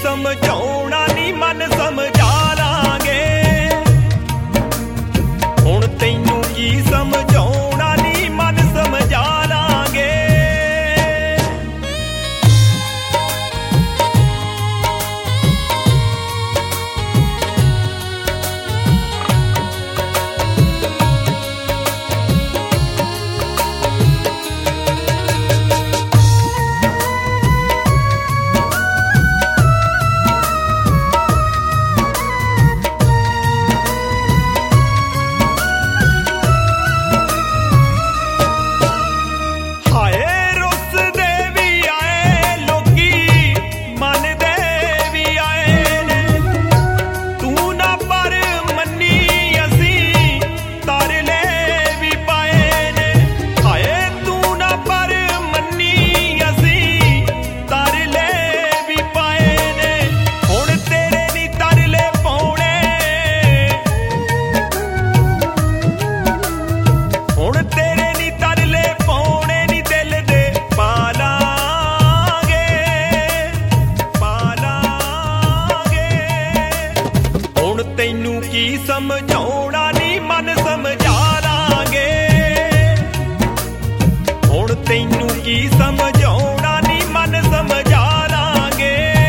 ਸਮਝਾਉਣਾ ਨੀ ਮਨ ਸਮਝਾ ਲਾਂਗੇ। ਹੁਣ ਤੈਨੂੰ ਕੀ ਸਮਝਾਉਣਾ ਨੀ ਮਨ ਸਮਝਾ ਲਾਂਗੇ। ਤੈਨੂੰ ਕੀ ਸਮਝਾਉਣਾ ਨੀ ਮਨ ਸਮਝਾ ਲਾਂਗੇ। ਹੁਣ ਤੈਨੂੰ ਕੀ ਸਮਝਾਉਣਾ ਨੀ ਮਨ ਸਮਝਾ ਲਾਂਗੇ।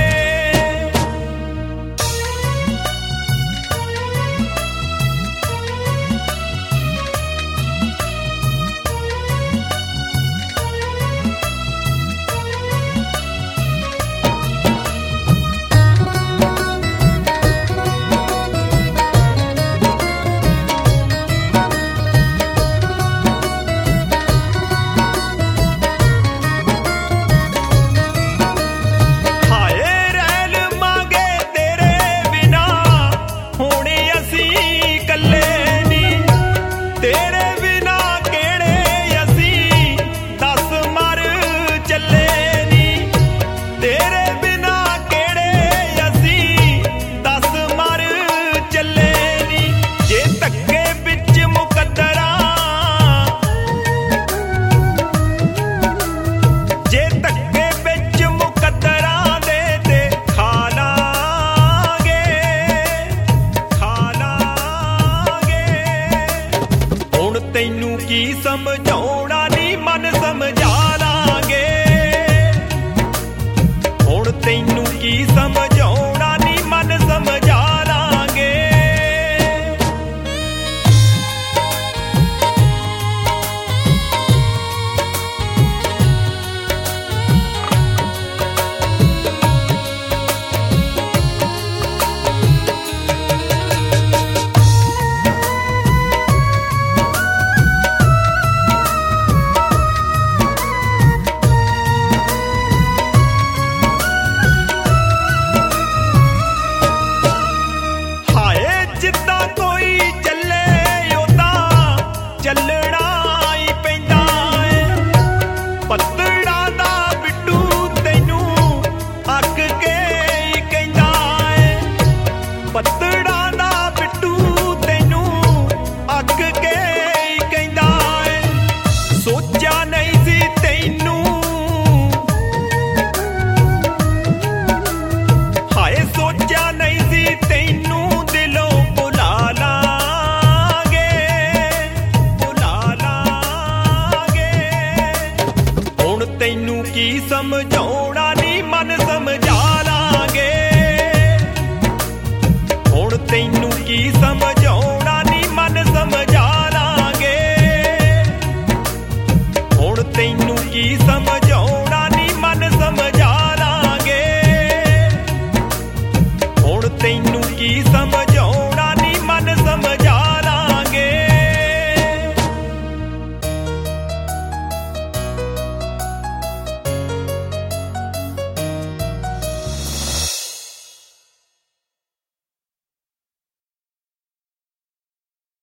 ਤੈਨੂੰ ਕੀ ਸਮਝਾਉਣਾ ਨੀ ਮਨ ਸਮਝਾ ਲਾਂਗੇ। ਹੁਣ ਤੈਨੂੰ ਕੀ ਸਮਝਾਉਣਾ ਨੀ ਮਨ ਸਮਝਾ ਲਾਂਗੇ। ਪੱਤੜਾਂ ਦਾ ਬਿੱਟੂ ਤੈਨੂੰ ਅੱਕ ਕੇ ਹੀ ਕਹਿੰਦਾ ਏ। ਸੋਚਿਆ ਨਹੀਂ ਸੀ ਤੈਨੂੰ, ਹਾਏ ਸੋਚਿਆ ਨਹੀਂ ਸੀ ਤੈਨੂੰ ਦਿਲੋਂ ਭੁਲਾ ਲਾਂਗੇ, ਭੁਲਾ ਲਾਂਗੇ। ਹੁਣ ਤੈਨੂੰ ਕੀ ਸਮਝਾਉਣਾ